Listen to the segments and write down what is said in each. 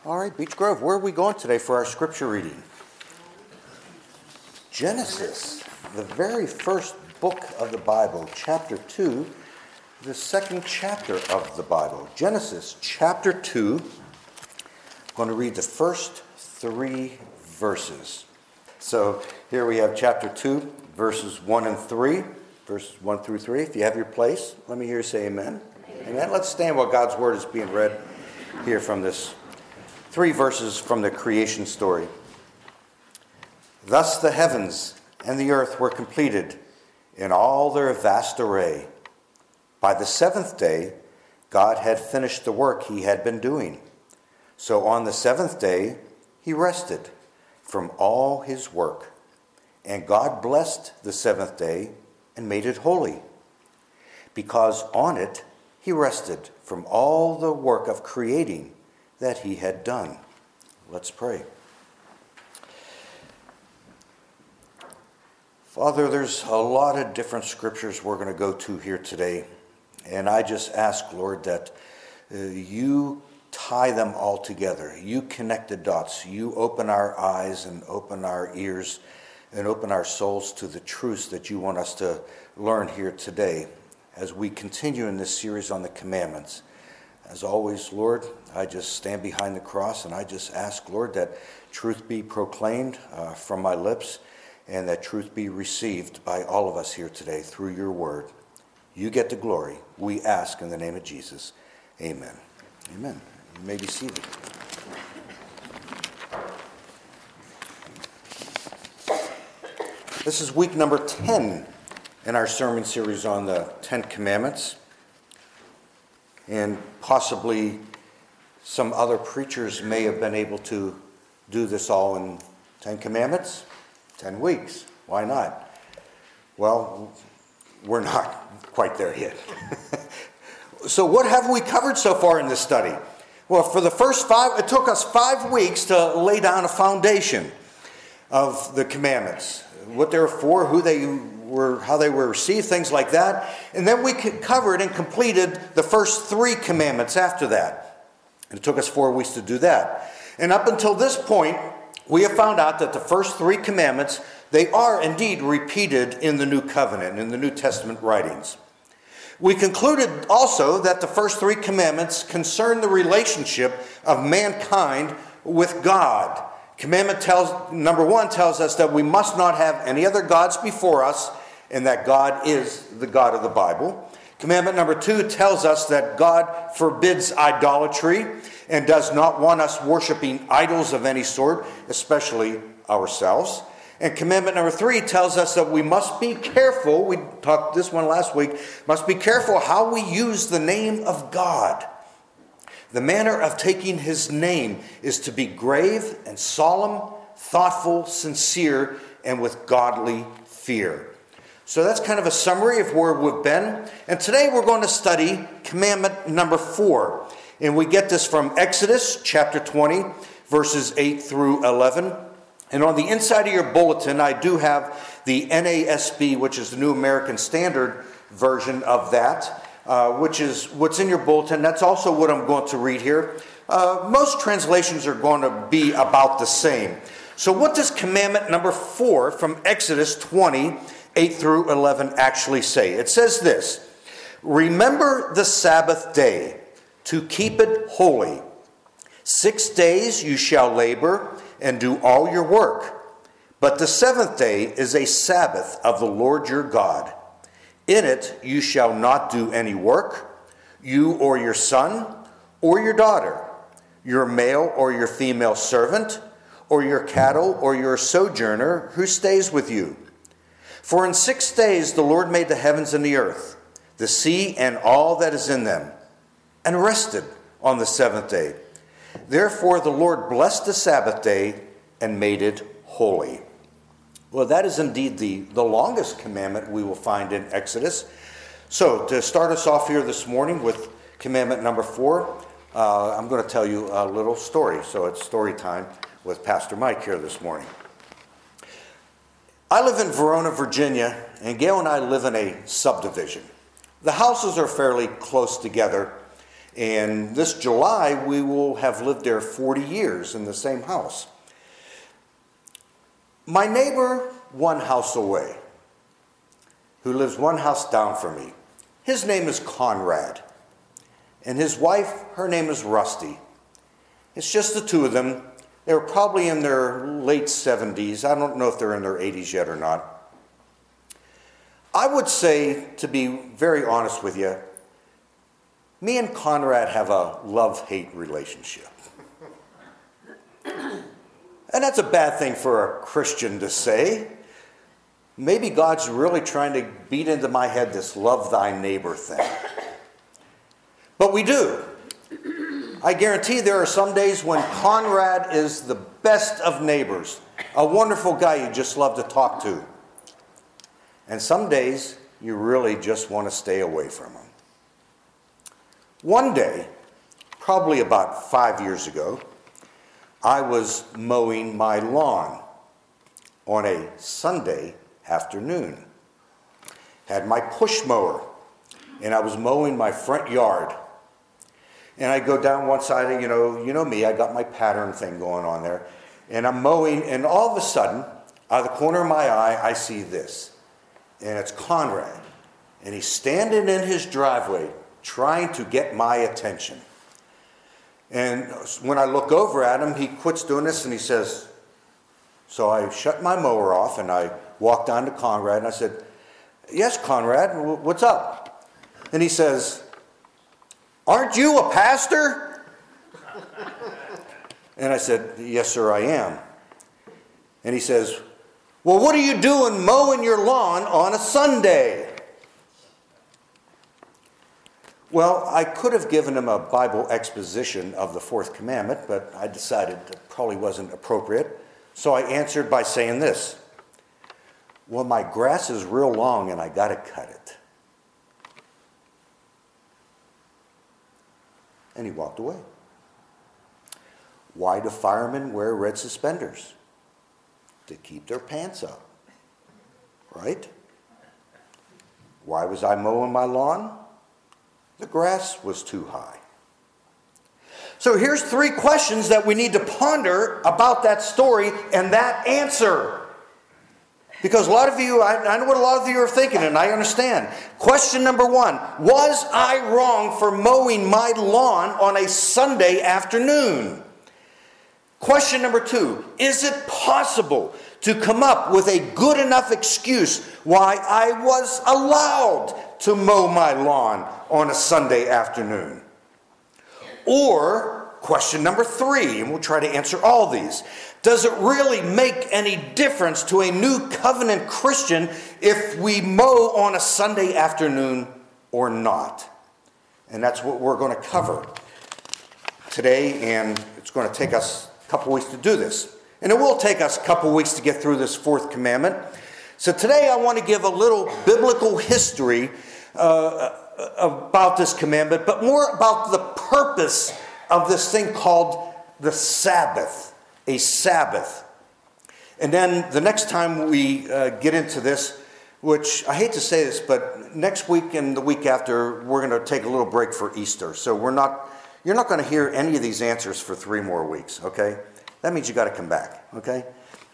All right, Beech Grove, where are we going today for our scripture reading? Genesis, the very first book of the Bible, chapter 2, the second chapter of the Bible. Genesis, chapter 2. I'm going to read the first 3 verses. So here we have chapter 2, verses 1 and 3, verses 1 through 3. If you have your place, let me hear you say amen. Amen. Let's stand while God's word is being read here from this 3 verses from the creation story. Thus the heavens and the earth were completed in all their vast array. By the 7th day, God had finished the work he had been doing. So on the 7th day, he rested from all his work. And God blessed the 7th day and made it holy, because on it he rested from all the work of creating that he had done. Let's pray. Father, there's a lot of different scriptures we're going to go to here today. And I just ask, Lord, that you tie them all together. You connect the dots. You open our eyes and open our ears and open our souls to the truths that you want us to learn here today as we continue in this series on the commandments. As always, Lord, I just stand behind the cross and I just ask, Lord, that truth be proclaimed from my lips and that truth be received by all of us here today through your word. You get the glory. We ask in the name of Jesus. Amen. Amen. You may be seated. This is week number 10 in our sermon series on the 10 Commandments. And possibly some other preachers may have been able to do this all in 10 Commandments, 10 weeks. Why not? Well, we're not quite there yet. So what have we covered so far in this study? Well, for the first 5, it took us 5 weeks to lay down a foundation of the commandments. What they were for, who they were, how they were received, things like that. And then we covered and completed the first 3 commandments after that. And it took us 4 weeks to do that. And up until this point, we have found out that the first 3 commandments, they are indeed repeated in the New Covenant, in the New Testament writings. We concluded also that the first 3 commandments concern the relationship of mankind with God. Commandment number 1 tells us that we must not have any other gods before us, and that God is the God of the Bible. Commandment number 2 tells us that God forbids idolatry and does not want us worshiping idols of any sort, especially ourselves. And commandment number 3 tells us that we must be careful, we talked this one last week, must be careful how we use the name of God. The manner of taking his name is to be grave and solemn, thoughtful, sincere, and with godly fear. So that's kind of a summary of where we've been. And today we're going to study commandment number 4. And we get this from Exodus chapter 20, verses 8 through 11. And on the inside of your bulletin, I do have the NASB, which is the New American Standard version of that. Which is what's in your bulletin. That's also what I'm going to read here. Most translations are going to be about the same. So what does commandment number 4 from Exodus 20, 8 through 11 actually say? It says this: remember the Sabbath day to keep it holy. 6 days you shall labor and do all your work. But the 7th day is a Sabbath of the Lord your God. In it you shall not do any work, you or your son or your daughter, your male or your female servant, or your cattle or your sojourner who stays with you. For in 6 days the Lord made the heavens and the earth, the sea and all that is in them, and rested on the 7th day. Therefore the Lord blessed the Sabbath day and made it holy. Well, that is indeed the longest commandment we will find in Exodus. So, to start us off here this morning with commandment number 4, I'm going to tell you a little story. So, it's story time with Pastor Mike here this morning. I live in Verona, Virginia, and Gail and I live in a subdivision. The houses are fairly close together, And this July, we will have lived there 40 years in the same house. My neighbor, one house away, who lives one house down from me, his name is Conrad. And his wife, her name is Rusty. It's just the two of them. They're probably in their late 70s. I don't know if they're in their 80s yet or not. I would say, to be very honest with you, me and Conrad have a love-hate relationship. And that's a bad thing for a Christian to say. Maybe God's really trying to beat into my head this love thy neighbor thing. But we do. I guarantee there are some days when Conrad is the best of neighbors, a wonderful guy you just love to talk to. And some days you really just want to stay away from him. One day, probably about 5 years ago, I was mowing my lawn on a Sunday afternoon. Had my push mower, and I was mowing my front yard. And I go down one side, and you know me, I got my pattern thing going on there. And I'm mowing, and all of a sudden, out of the corner of my eye, I see this. And it's Conrad. And he's standing in his driveway trying to get my attention. And when I look over at him, he quits doing this and he says, so I shut my mower off and I walked down to Conrad and I said, yes, Conrad, what's up? And he says, aren't you a pastor? And I said, yes, sir, I am. And he says, well, what are you doing mowing your lawn on a Sunday? Well, I could have given him a Bible exposition of the fourth commandment, but I decided it probably wasn't appropriate. So I answered by saying this. Well, my grass is real long and I got to cut it. And he walked away. Why do firemen wear red suspenders? To keep their pants up. Right? Why was I mowing my lawn? The grass was too high. So here's 3 questions that we need to ponder about that story and that answer. Because a lot of you, I know what a lot of you are thinking, and I understand. Question number 1, was I wrong for mowing my lawn on a Sunday afternoon? Question number 2, is it possible to come up with a good enough excuse why I was allowed to mow my lawn on a Sunday afternoon? Or, question number 3, and we'll try to answer all these. Does it really make any difference to a new covenant Christian if we mow on a Sunday afternoon or not? And that's what we're going to cover today, and it's going to take us a couple weeks to do this. And it will take us a couple weeks to get through this 4th commandment. So today I want to give a little biblical history about this commandment, but more about the purpose of this thing called the Sabbath, a Sabbath. And then the next time we get into this, which I hate to say this, but next week and the week after, we're going to take a little break for Easter. So you're not going to hear any of these answers for 3 more weeks, okay? That means you got to come back, okay?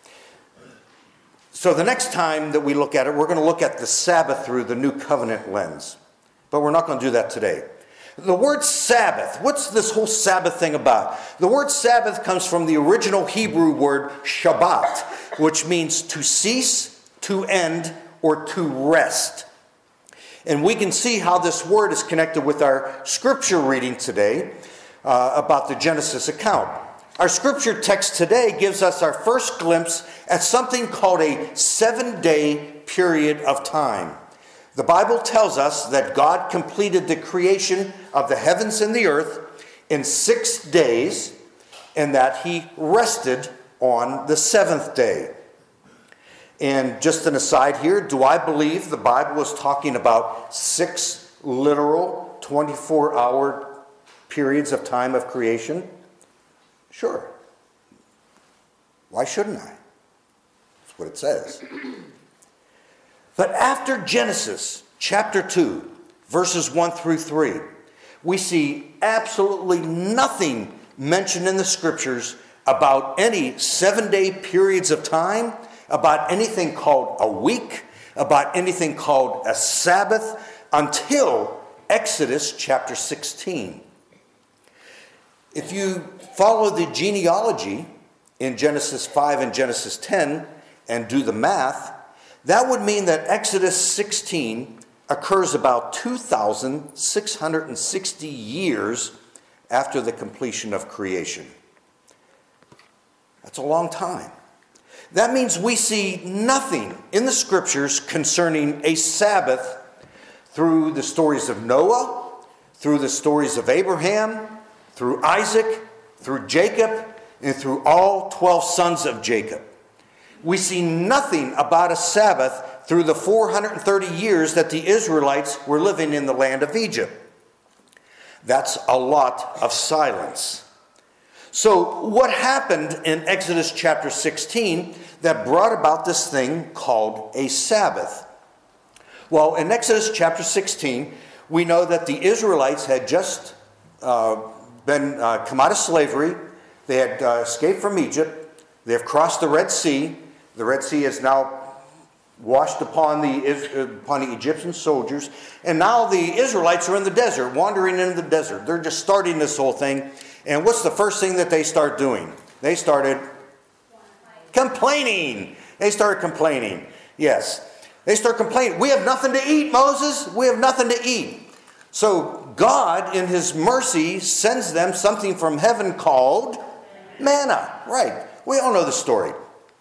So the next time that we look at it, we're going to look at the Sabbath through the New Covenant lens. But we're not going to do that today. The word Sabbath, what's this whole Sabbath thing about? The word Sabbath comes from the original Hebrew word Shabbat, which means to cease, to end, or to rest. And we can see how this word is connected with our scripture reading today about the Genesis account. Our scripture text today gives us our first glimpse at something called a 7-day period of time. The Bible tells us that God completed the creation of the heavens and the earth in 6 days, and that he rested on the 7th day. And just an aside here, do I believe the Bible is talking about 6 literal 24-hour periods of time of creation? Sure. Why shouldn't I? That's what it says. But after Genesis chapter 2, verses 1 through 3, We see absolutely nothing mentioned in the scriptures about any 7-day periods of time, about anything called a week, about anything called a Sabbath, until Exodus chapter 16. If you follow the genealogy in Genesis 5 and Genesis 10 and do the math, that would mean that Exodus 16 occurs about 2,660 years after the completion of creation. That's a long time. That means we see nothing in the scriptures concerning a Sabbath through the stories of Noah, through the stories of Abraham, through Isaac, through Jacob, and through all 12 sons of Jacob. We see nothing about a Sabbath through the 430 years that the Israelites were living in the land of Egypt. That's a lot of silence. So what happened in Exodus chapter 16 that brought about this thing called a Sabbath? Well, in Exodus chapter 16, we know that the Israelites had just come out of slavery. They had escaped from Egypt. They have crossed the Red Sea. The Red Sea is now washed upon the Egyptian soldiers. And now the Israelites are in the desert, wandering in the desert. They're just starting this whole thing. And what's the first thing that they start doing? They started complaining. Yes. They start complaining. We have nothing to eat, Moses. We have nothing to eat. So God, in his mercy, sends them something from heaven called manna. Right. We all know the story.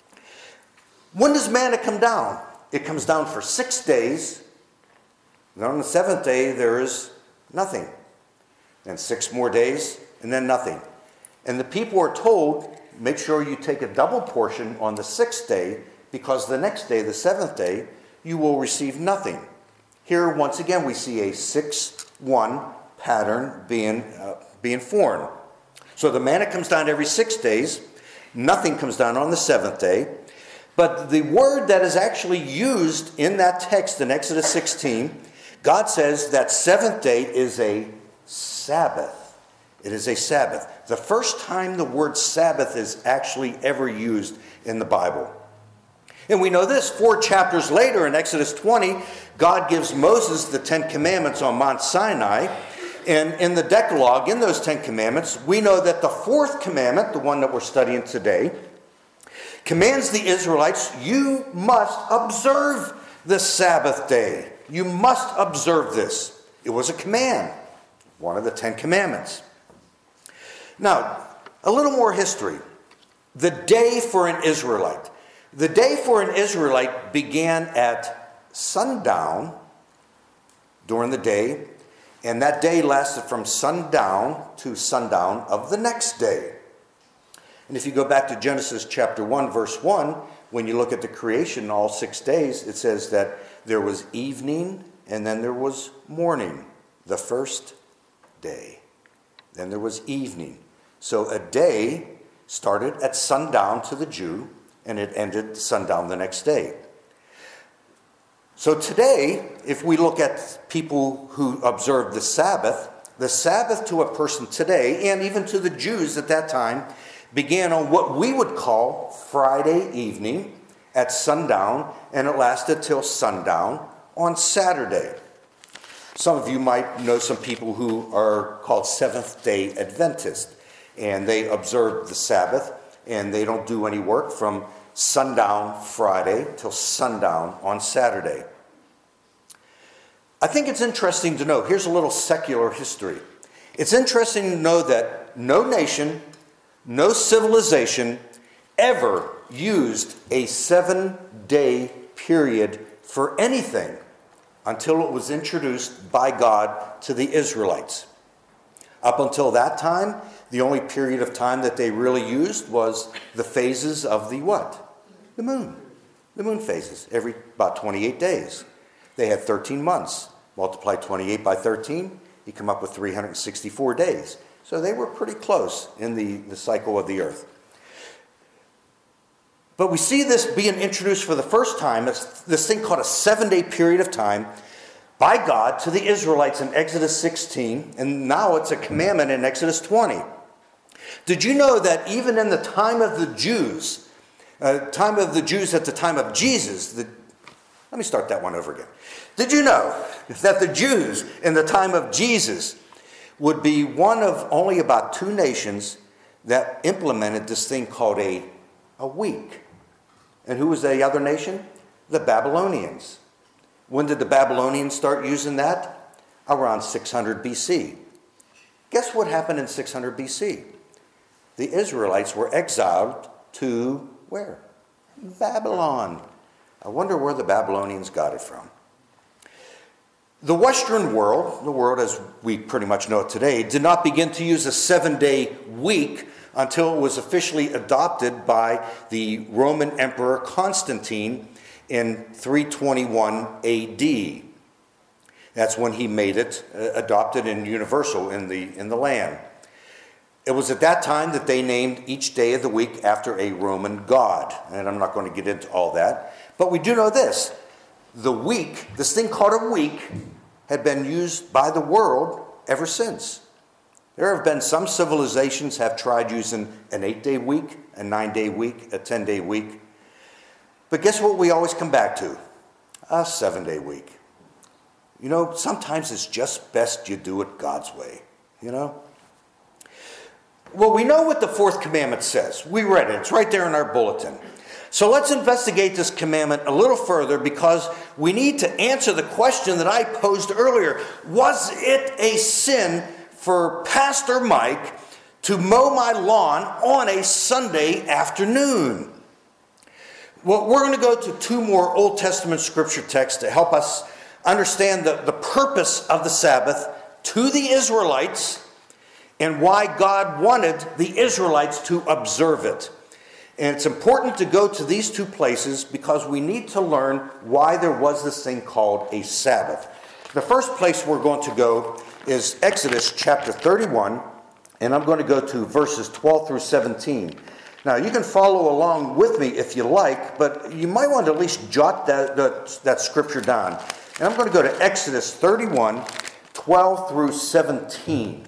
When does manna come down? It comes down for 6 days. And on the 7th day, there is nothing. And 6 more days, and then nothing. And the people are told, make sure you take a double portion on the 6th day, because the next day, the 7th day, you will receive nothing. Here, once again, we see a 6-1 pattern being formed. So the manna comes down every 6 days. Nothing comes down on the 7th day. But the word that is actually used in that text in Exodus 16, God says that 7th day is a Sabbath. It is a Sabbath. The first time the word Sabbath is actually ever used in the Bible. And we know this, 4 chapters later in Exodus 20, God gives Moses the 10 Commandments on Mount Sinai. And in the Decalogue, in those 10 Commandments, we know that the 4th commandment, the one that we're studying today, commands the Israelites, you must observe the Sabbath day. You must observe this. It was a command, one of the 10 Commandments. Now, a little more history. The day for an Israelite. The day for an Israelite began at sundown during the day, and that day lasted from sundown to sundown of the next day. And if you go back to Genesis chapter 1, verse 1, when you look at the creation, all 6 days, it says that there was evening and then there was morning, the first day. Then there was evening. So a day started at sundown to the Jew, and it ended sundown the next day. So today, if we look at people who observe the Sabbath to a person today, and even to the Jews at that time, began on what we would call Friday evening at sundown, and it lasted till sundown on Saturday. Some of you might know some people who are called Seventh-day Adventists, and they observe the Sabbath, and they don't do any work from sundown Friday till sundown on Saturday. I think it's interesting to know, here's a little secular history. It's interesting to know that no nation, no civilization ever used a 7-day period for anything until it was introduced by God to the Israelites. Up until that time, the only period of time that they really used was the phases of the what? The moon. The moon phases, every about 28 days. They had 13 months. Multiply 28 by 13, you come up with 364 days. So they were pretty close in the cycle of the earth. But we see this being introduced for the first time, this thing called a 7-day period of time, by God to the Israelites in Exodus 16, and now it's a commandment in Exodus 20. Did you know that even in the time of the Jews at the time of Jesus, let me start that one over again. Did you know that the Jews in the time of Jesus would be one of only about 2 nations that implemented this thing called a week? And who was the other nation? The Babylonians. When did the Babylonians start using that? Around 600 BC. Guess what happened in 600 BC? The Israelites were exiled to where? Babylon. I wonder where the Babylonians got it from. The Western world, the world as we pretty much know it today, did not begin to use a 7-day week until it was officially adopted by the Roman Emperor Constantine in 321 AD. That's when he made it adopted and universal in the land. It was at that time that they named each day of the week after a Roman god. And I'm not going to get into all that. But we do know this. The week, this thing called a week, had been used by the world ever since. There have been some civilizations have tried using an 8-day week, a 9-day week, a 10-day week. But guess what we always come back to? A 7-day week. You know, sometimes it's just best you do it God's way, you know? Well, we know what the 4th commandment says. We read it. It's right there in our bulletin. So let's investigate this commandment a little further because we need to answer the question that I posed earlier. Was it a sin for Pastor Mike to mow my lawn on a Sunday afternoon? Well, we're going to go to 2 more Old Testament scripture texts to help us understand the purpose of the Sabbath to the Israelites and why God wanted the Israelites to observe it. And it's important to go to these 2 places because we need to learn why there was this thing called a Sabbath. The first place we're going to go is Exodus chapter 31, and I'm going to go to verses 12 through 17. Now, you can follow along with me if you like, but you might want to at least jot that scripture down. And I'm going to go to Exodus 31, 12 through 17.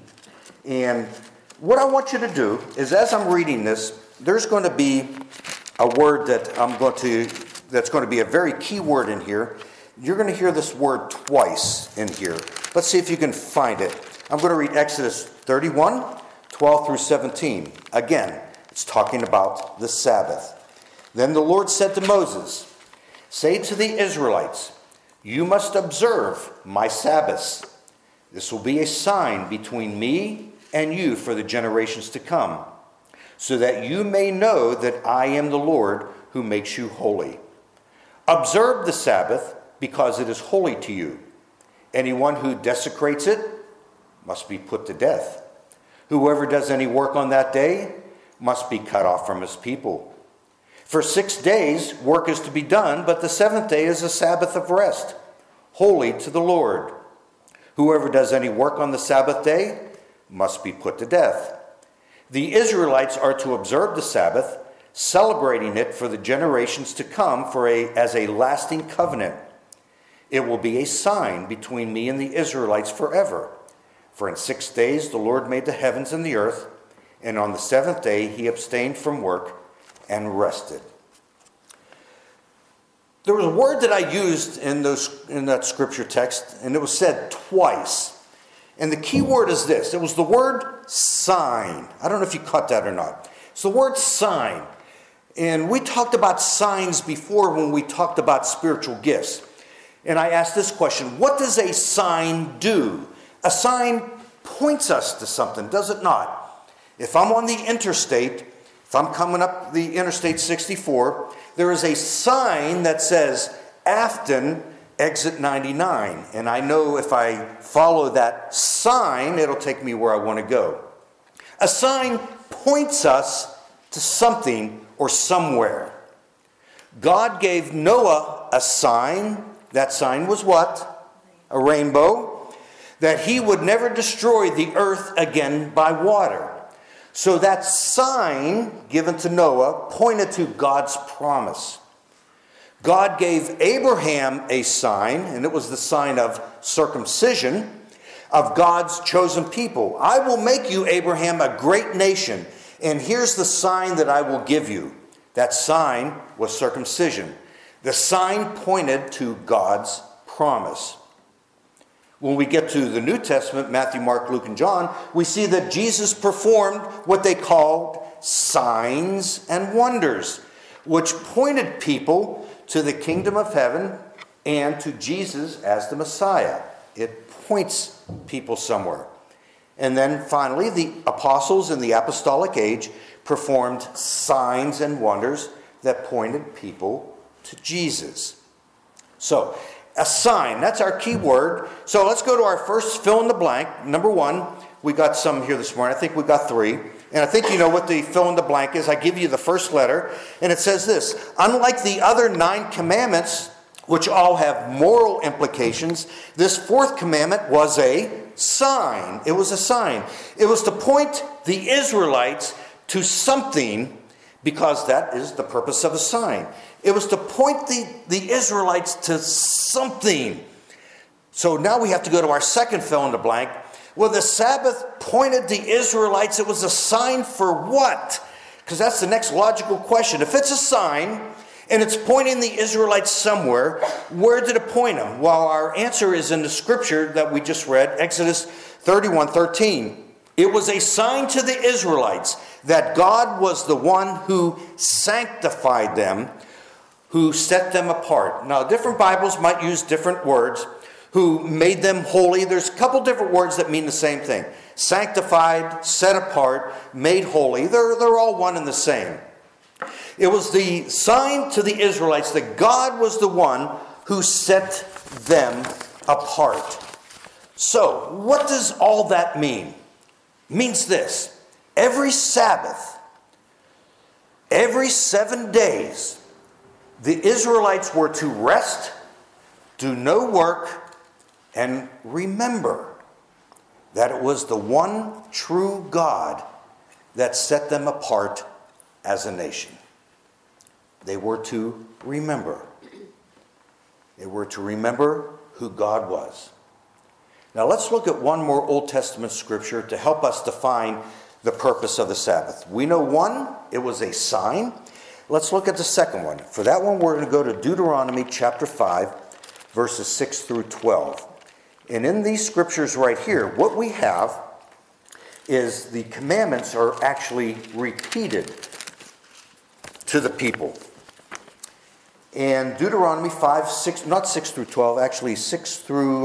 And what I want you to do is, as I'm reading this, there's going to be a word that's going to be a very key word in here. You're going to hear this word twice in here. Let's see if you can find it. I'm going to read Exodus 31, 12 through 17. Again, it's talking about the Sabbath. Then the Lord said to Moses, "Say to the Israelites, you must observe my Sabbaths. This will be a sign between me and you for the generations to come, so that you may know that I am the Lord who makes you holy. Observe the Sabbath because it is holy to you. Anyone who desecrates it must be put to death. Whoever does any work on that day must be cut off from his people. For 6 days work is to be done, but the 7th day is a Sabbath of rest, holy to the Lord. Whoever does any work on the Sabbath day must be put to death. The Israelites are to observe the Sabbath, celebrating it for the generations to come as a lasting covenant. It will be a sign between me and the Israelites forever. For in 6 days the Lord made the heavens and the earth, and on the 7th day he abstained from work and rested." There was a word that I used in that scripture text, and it was said twice. And the key word is this. It was the word sign. I don't know if you caught that or not. It's the word sign. And we talked about signs before when we talked about spiritual gifts. And I asked this question: what does a sign do? A sign points us to something, does it not? If I'm on the interstate, if I'm coming up the Interstate 64, there is a sign that says Afton exit 99. And I know if I follow that sign, it'll take me where I want to go. A sign points us to something or somewhere. God gave Noah a sign. That sign was what? A rainbow. That he would never destroy the earth again by water. So that sign given to Noah pointed to God's promise. God gave Abraham a sign, and it was the sign of circumcision of God's chosen people. I will make you, Abraham, a great nation, and here's the sign that I will give you. That sign was circumcision. The sign pointed to God's promise. When we get to the New Testament, Matthew, Mark, Luke, and John, we see that Jesus performed what they called signs and wonders, which pointed people to the kingdom of heaven and to Jesus as the Messiah. It points people somewhere. And then finally, the apostles in the apostolic age performed signs and wonders that pointed people to Jesus. So, a sign, that's our key word. So let's go to our first fill in the blank. Number one, we got some here this morning. I think we got 3. And I think you know what the fill in the blank is. I give you the first letter, and it says this: unlike the other 9 commandments, which all have moral implications, this 4th commandment was a sign. It was a sign. It was to point the Israelites to something, because that is the purpose of a sign. It was to point the Israelites to something. So now we have to go to our second fill in the blank. Well, the Sabbath pointed the Israelites. It was a sign for what? Because that's the next logical question. If it's a sign and it's pointing the Israelites somewhere, where did it point them? Well, our answer is in the scripture that we just read, Exodus 31:13. It was a sign to the Israelites that God was the one who sanctified them, who set them apart. Now, different Bibles might use different words. Who made them holy. There's a couple different words that mean the same thing. Sanctified, set apart, made holy. They're all one and the same. It was the sign to the Israelites that God was the one who set them apart. So, what does all that mean? It means this: every Sabbath, every 7 days, the Israelites were to rest, do no work, and remember that it was the one true God that set them apart as a nation. They were to remember. They were to remember who God was. Now let's look at one more Old Testament scripture to help us define the purpose of the Sabbath. We know one, it was a sign. Let's look at the second one. For that one, we're going to go to Deuteronomy chapter 5, verses 6 through 12. And in these scriptures right here, what we have is the commandments are actually repeated to the people. And Deuteronomy 5, 6, not 6 through 12, actually 6 through,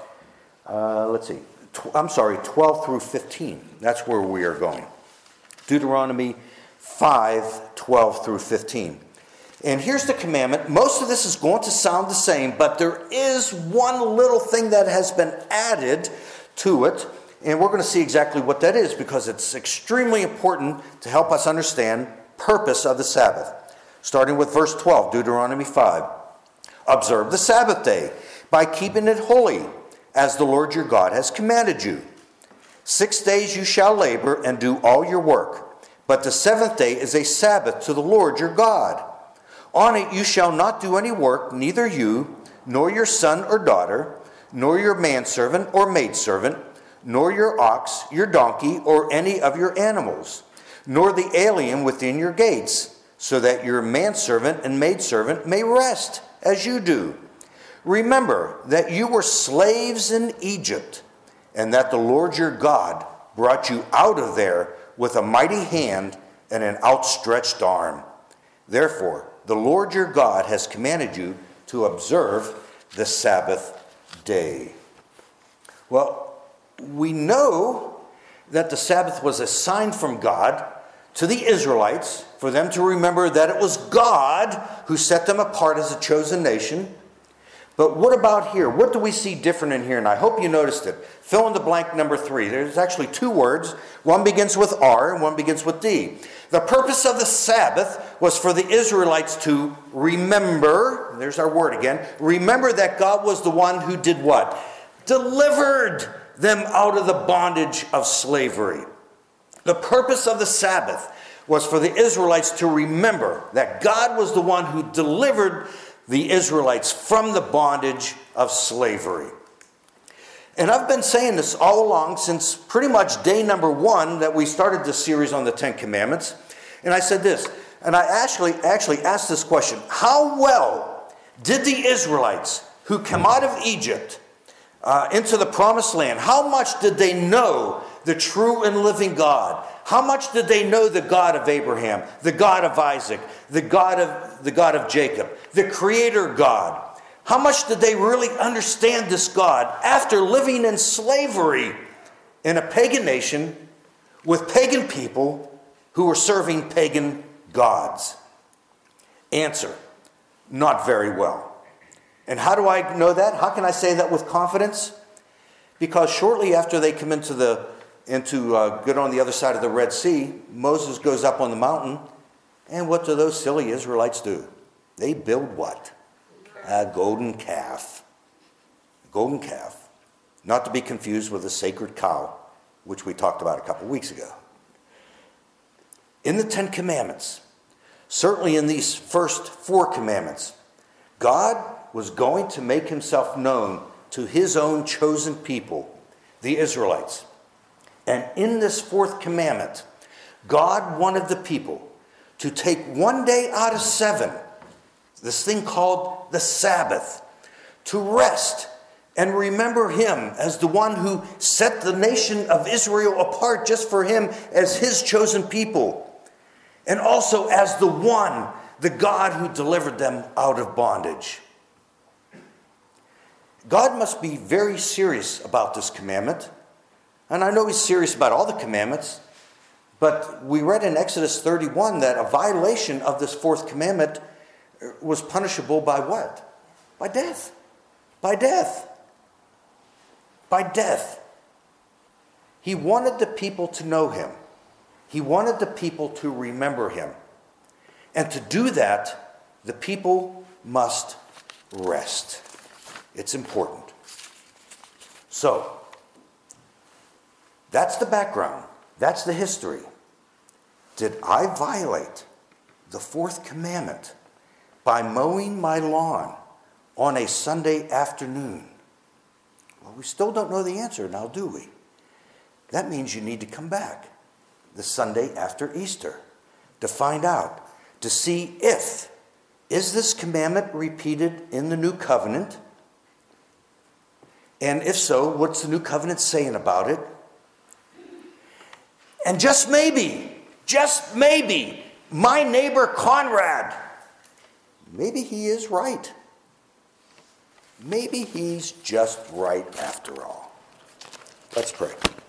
12 through 15. That's where we are going. Deuteronomy 5, 12 through 15. And here's the commandment. Most of this is going to sound the same, but there is one little thing that has been added to it. And we're going to see exactly what that is, because it's extremely important to help us understand purpose of the Sabbath. Starting with verse 12, Deuteronomy 5. Observe the Sabbath day by keeping it holy, as the Lord your God has commanded you. 6 days you shall labor and do all your work, but the 7th day is a Sabbath to the Lord your God. On it you shall not do any work, neither you, nor your son or daughter, nor your manservant or maidservant, nor your ox, your donkey, or any of your animals, nor the alien within your gates, so that your manservant and maidservant may rest as you do. Remember that you were slaves in Egypt, and that the Lord your God brought you out of there with a mighty hand and an outstretched arm. Therefore, the Lord your God has commanded you to observe the Sabbath day. Well, we know that the Sabbath was a sign from God to the Israelites for them to remember that it was God who set them apart as a chosen nation. But what about here? What do we see different in here? And I hope you noticed it. Fill in the blank number 3. There's actually 2 words. One begins with R and one begins with D. The purpose of the Sabbath was for the Israelites to remember, there's our word again, remember that God was the one who did what? Delivered them out of the bondage of slavery. The purpose of the Sabbath was for the Israelites to remember that God was the one who delivered the Israelites from the bondage of slavery. And I've been saying this all along since pretty much day number 1 that we started this series on the Ten Commandments. And I said this, and I actually asked this question: how well did the Israelites who came out of Egypt into the promised land, how much did they know the true and living God? How much did they know the God of Abraham, the God of Isaac, the God of Jacob, the Creator God? How much did they really understand this God after living in slavery in a pagan nation with pagan people who were serving pagan gods? Answer: not very well. And how do I know that? How can I say that with confidence? Because shortly after they come get on the other side of the Red Sea, Moses goes up on the mountain, and what do those silly Israelites do? They build what? A golden calf. A golden calf. Not to be confused with a sacred cow, which we talked about a couple weeks ago. In the Ten Commandments, certainly in these first 4 commandments, God was going to make himself known to his own chosen people, the Israelites. And in this 4th commandment, God wanted the people to take one day out of 7, this thing called the Sabbath, to rest and remember him as the one who set the nation of Israel apart just for him as his chosen people, and also as the God who delivered them out of bondage. God must be very serious about this commandment. And I know he's serious about all the commandments, but we read in Exodus 31 that a violation of this 4th commandment was punishable by what? By death. By death. By death. He wanted the people to know him. He wanted the people to remember him. And to do that, the people must rest. It's important. So, that's the background. That's the history. Did I violate the 4th commandment by mowing my lawn on a Sunday afternoon? Well, we still don't know the answer now, do we? That means you need to come back the Sunday after Easter to find out, to see if, is this commandment repeated in the New Covenant? And if so, what's the New Covenant saying about it? And just maybe, my neighbor Conrad, maybe he is right. Maybe he's just right after all. Let's pray.